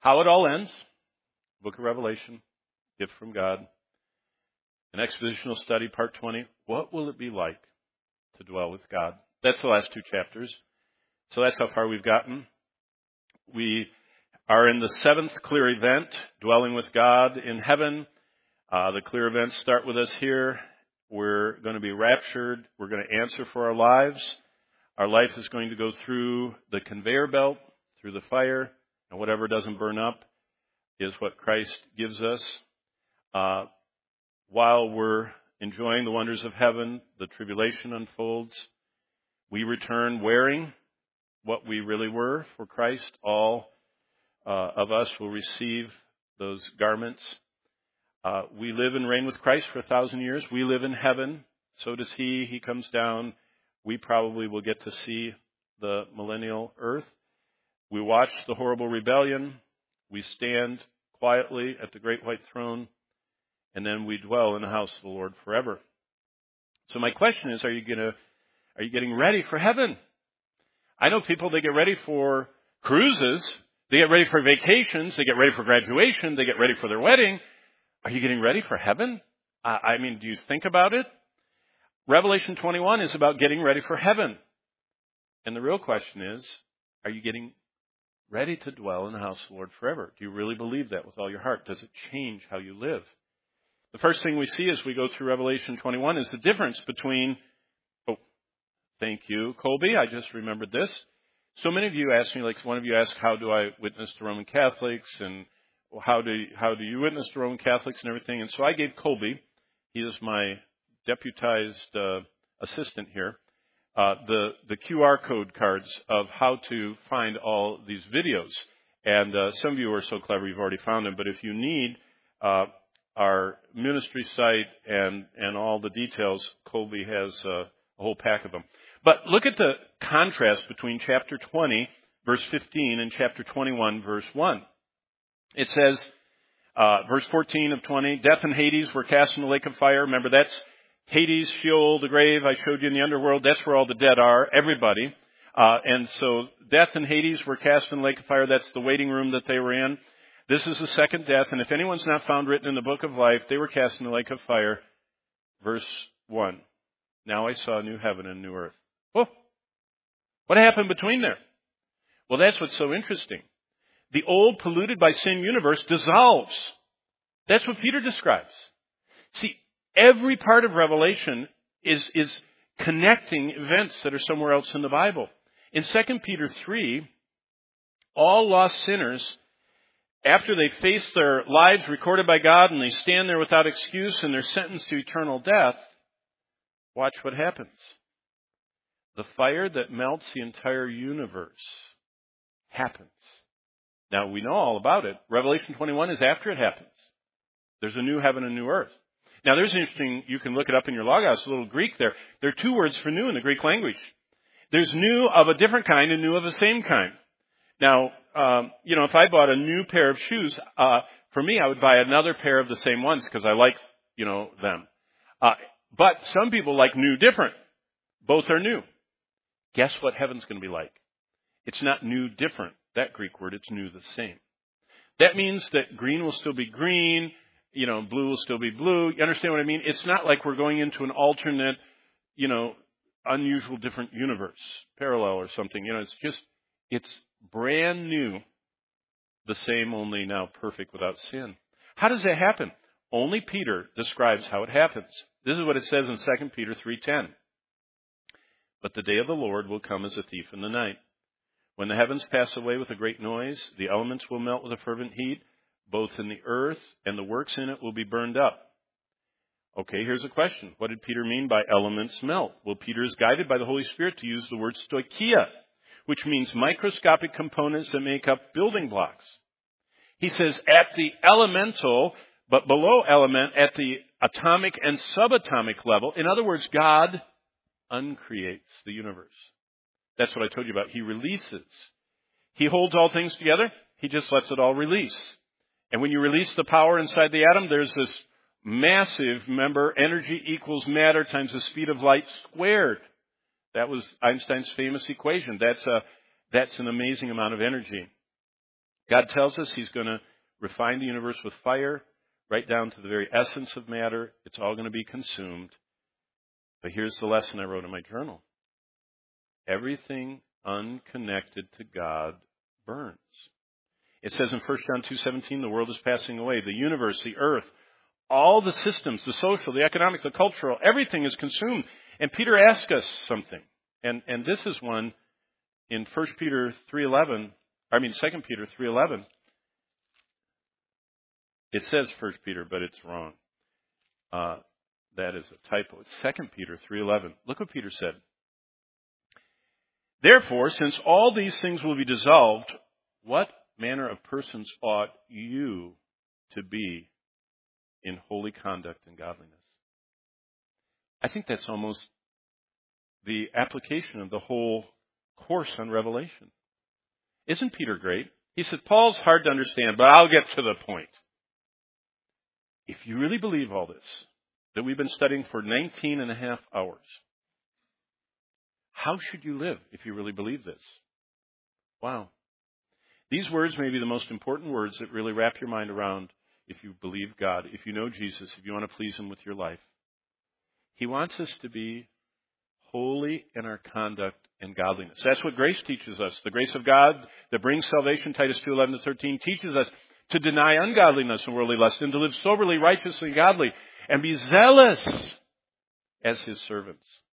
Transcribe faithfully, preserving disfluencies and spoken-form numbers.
how it all ends. Book of Revelation, gift from God. An expositional study, part twenty. What will it be like to dwell with God? That's the last two chapters. So that's how far we've gotten. We are in the seventh clear event, dwelling with God in heaven. Uh, the clear events start with us here. We're going to be raptured. We're going to answer for our lives. Our life is going to go through the conveyor belt, through the fire, and whatever doesn't burn up is what Christ gives us. Uh, while we're enjoying the wonders of heaven, the tribulation unfolds. We return wearing what we really were for Christ. All uh, of us will receive those garments. Uh, we live and reign with Christ for a thousand years. We live in heaven. So does He. He comes down. We probably will get to see the millennial earth. We watch the horrible rebellion. We stand quietly at the great white throne. And then we dwell in the house of the Lord forever. So my question is, are you gonna, are you getting ready for heaven? I know people, they get ready for cruises. They get ready for vacations. They get ready for graduation. They get ready for their wedding. Are you getting ready for heaven? Uh, I mean, do you think about it? Revelation twenty-one is about getting ready for heaven. And the real question is, are you getting ready to dwell in the house of the Lord forever? Do you really believe that with all your heart? Does it change how you live? The first thing we see as we go through Revelation twenty-one is the difference between, oh, thank you, Colby, I just remembered this. So many of you asked me, like one of you asked, how do I witness to Roman Catholics, and how do how do you witness to Roman Catholics and everything? And so I gave Colby, he is my deputized uh, assistant here, uh, the, the Q R code cards of how to find all these videos. And uh, some of you are so clever, you've already found them. But if you need uh, our ministry site and, and all the details, Colby has uh, a whole pack of them. But look at the contrast between chapter twenty, verse fifteen, and chapter twenty-one, verse one. It says, uh, verse fourteen of twenty, death and Hades were cast in the lake of fire. Remember, that's Hades, Sheol, the grave I showed you in the underworld. That's where all the dead are, everybody. Uh, and so death and Hades were cast in the lake of fire. That's the waiting room that they were in. This is the second death. And if anyone's not found written in the book of life, they were cast in the lake of fire. Verse one. Now I saw a new heaven and a new earth. Oh, what happened between there? Well, that's what's so interesting. The old, polluted by sin universe dissolves. That's what Peter describes. See, every part of Revelation is, is connecting events that are somewhere else in the Bible. In Second Peter three, all lost sinners, after they face their lives recorded by God and they stand there without excuse and they're sentenced to eternal death, watch what happens. The fire that melts the entire universe happens. Now, we know all about it. Revelation twenty-one is after it happens. There's a new heaven and a new earth. Now, there's interesting, you can look it up in your Logos, a little Greek there. There are two words for new in the Greek language. There's new of a different kind and new of the same kind. Now, um, you know, if I bought a new pair of shoes, uh, for me, I would buy another pair of the same ones because I like, you know, them. Uh, but some people like new different. Both are new. Guess what heaven's going to be like? It's not new different, that Greek word. It's new the same. That means that green will still be green. You know, blue will still be blue. You understand what I mean? It's not like we're going into an alternate, you know, unusual different universe, parallel or something. You know, it's just, it's brand new, the same, only now perfect without sin. How does that happen? Only Peter describes how it happens. This is what it says in Second Peter three ten. But the day of the Lord will come as a thief in the night. When the heavens pass away with a great noise, the elements will melt with a fervent heat, both in the earth and the works in it will be burned up. Okay, here's a question. What did Peter mean by elements melt? Well, Peter is guided by the Holy Spirit to use the word stoicheia, which means microscopic components that make up building blocks. He says at the elemental, but below element, at the atomic and subatomic level. In other words, God uncreates the universe. That's what I told you about. He releases. He holds all things together. He just lets it all release. And when you release the power inside the atom, there's this massive, remember, energy equals matter times the speed of light squared. That was Einstein's famous equation. That's a, that's an amazing amount of energy. God tells us He's going to refine the universe with fire, right down to the very essence of matter. It's all going to be consumed. But here's the lesson I wrote in my journal. Everything unconnected to God burns. It says in First John two seventeen, the world is passing away. The universe, the earth, all the systems, the social, the economic, the cultural, everything is consumed. And Peter asks us something. And, and this is one in First Peter three eleven, I mean Second Peter three eleven. It says First Peter, but it's wrong. Uh, that is a typo. It's Second Peter three eleven. Look what Peter said. Therefore, since all these things will be dissolved, what manner of persons ought you to be in holy conduct and godliness? I think that's almost the application of the whole course on Revelation. Isn't Peter great? He said, Paul's hard to understand, but I'll get to the point. If you really believe all this, that we've been studying for nineteen and a half hours, how should you live if you really believe this? Wow. These words may be the most important words that really wrap your mind around if you believe God, if you know Jesus, if you want to please Him with your life. He wants us to be holy in our conduct and godliness. That's what grace teaches us. The grace of God that brings salvation, Titus two eleven to thirteen, teaches us to deny ungodliness and worldly lust and to live soberly, righteously, and godly, and be zealous as His servants.